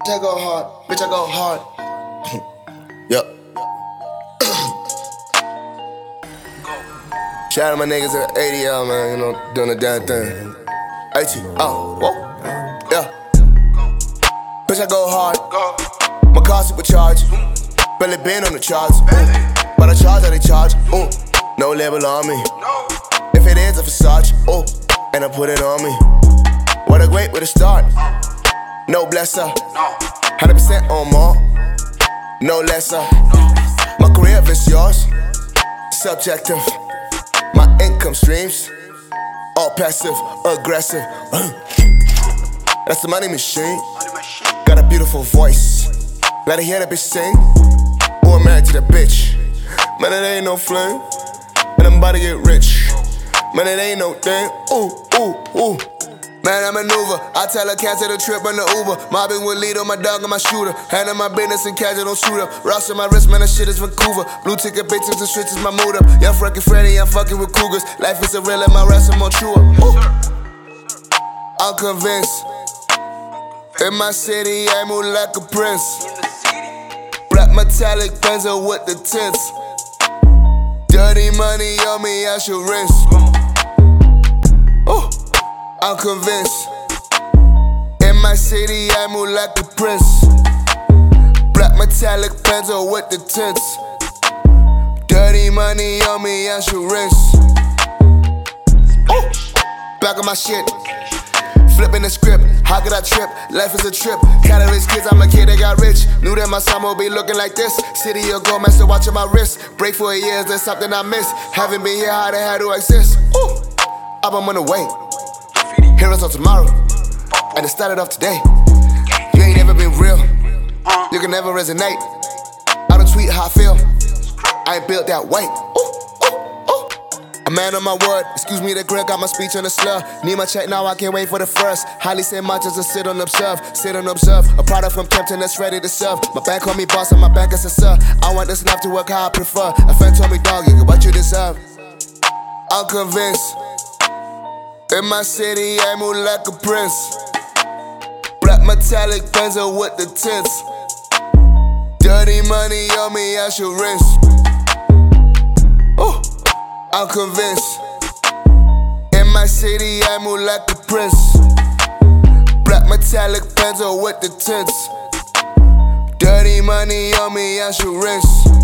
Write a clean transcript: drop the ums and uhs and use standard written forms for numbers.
I go hard, bitch, I go hard. Yup. Shout out my niggas at ADL, man, you know, doing the damn thing. whoa, yeah. Bitch, I go hard. My car supercharged. Barely been on the charts. But I charge how they charge. No label on me. If it is a Versace, and I put it on me. What a great way to start. No blesser. 100% or more. No lesser. My career, if it's yours, subjective. My income streams, all passive, aggressive. That's the money machine. Got a beautiful voice. Let her hear the bitch sing. I'm married to the bitch. Man, it ain't no fling. And I'm about to get rich. Man, it ain't no thing. Man, I maneuver. I tell her cancel the trip on the Uber. Mobbing with lead on my dog and my shooter. Handle my business and casual, don't shoot up. Ross on my wrist, man, that shit is Vancouver. Blue ticket bitches, the streets is my mood up. Young fucking Freddy, I'm fucking with cougars. Life is a real and my raps are more true. I'm convinced. In my city, I move like a prince. Black metallic Benzo with the tints. Dirty money on me, I should rinse. I'm convinced. In my city, I move like a prince. Black metallic Benzo with the tints. Dirty money on me, I should rinse. Back on my shit. Flipping the script, how could I trip? Life is a trip. Kinda rich kids, I'm a kid that got rich. Knew that my son would be looking like this. City of gold, master watching my wrist. Break for a year, there's something I miss. Haven't been here, how the hell do I exist? I'm on the way. Heroes of tomorrow, and it started off today. You ain't never been real, you can never resonate. I don't tweet how I feel, I ain't built that way. A man on my word, excuse me the grit, got my speech on the slur. Need my check now, I can't wait for the first. Highly say much as to sit on observe. A product from Tempton that's ready to serve. My bank call me boss and my bank is a sir. I want this enough to work how I prefer. A friend told me, dog, you get what you deserve. I'm convinced. In my city, I move like a prince. Black metallic Benzo with the tints. Dirty money on me, I should rinse. I'm convinced. In my city, I move like a prince. Black metallic Benzo with the tints. Dirty money on me, I should rinse.